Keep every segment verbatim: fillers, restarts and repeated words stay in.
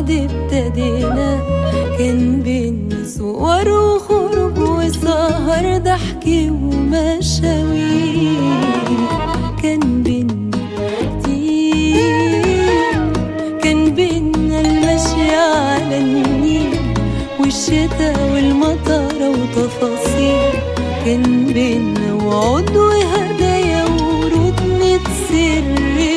بعد ابتدينا كان بينا صور وخروج وسهر ضحك ومشاوير، كان بينا كتير، كان بينا المشي على النيل والشتا والمطر وتفاصيل، كان بينا وعود وهدايا ورود نتسر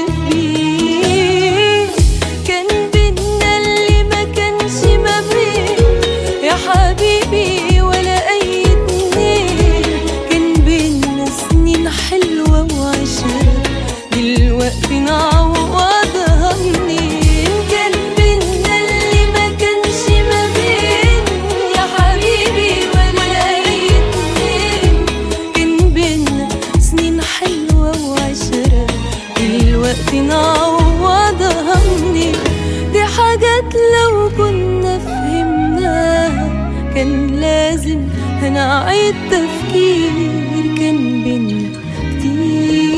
فيه، كان بينا اللي ما كانش ما بين يا حبيبي ولا أي اتنين، كان بينا سنين حلوة وعشرة دلوقتي نعوضها منين، كان بينا اللي ما كانش ما بين يا حبيبي ولا أي اتنين، كان بينا سنين حلوة وعشرة دلوقتي نعوضها منين. دي حاجات لو كنا فهمناها كان لازم هنعيد تفكير، كان بينا كتير.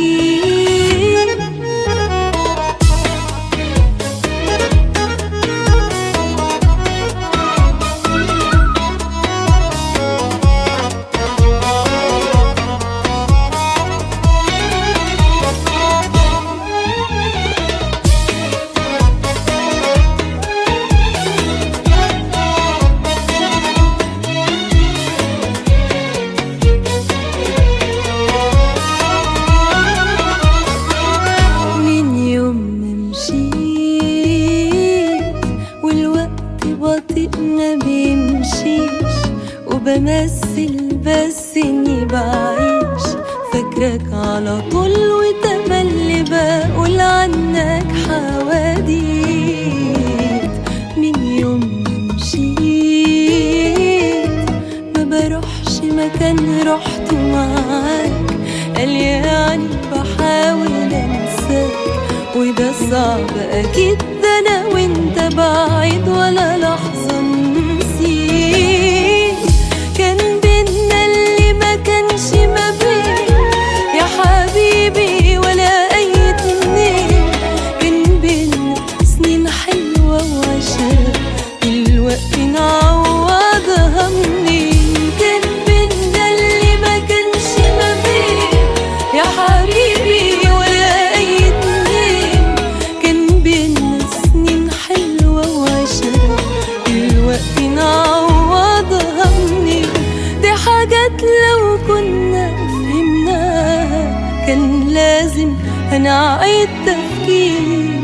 ما بيمشيش وبمثل بس اني بعيش فاكرك على طول وتملي بقول عنك حواديت، من يوم ما مشيت ما بروحش مكان رحت معاك، قال يعني بحاول انساك وده صعب اكيد، ده انا وانت بعيد ولا لحظة نسيت، كان بينا اللي ما كانش ما بين يا حبيبي ولا اي اتنين، كان بينا سنين حلوة وعشرة دلوقتي نعوضها منين، كان بينا اللي ما كانش ما بين يا حبيبي ولا اي اتنين، كان بينا سنين حلوة وعشرة دلوقتي نعوضها منين. دي حاجات لو كنا فهمناها كان لازم هنعيد تفكير،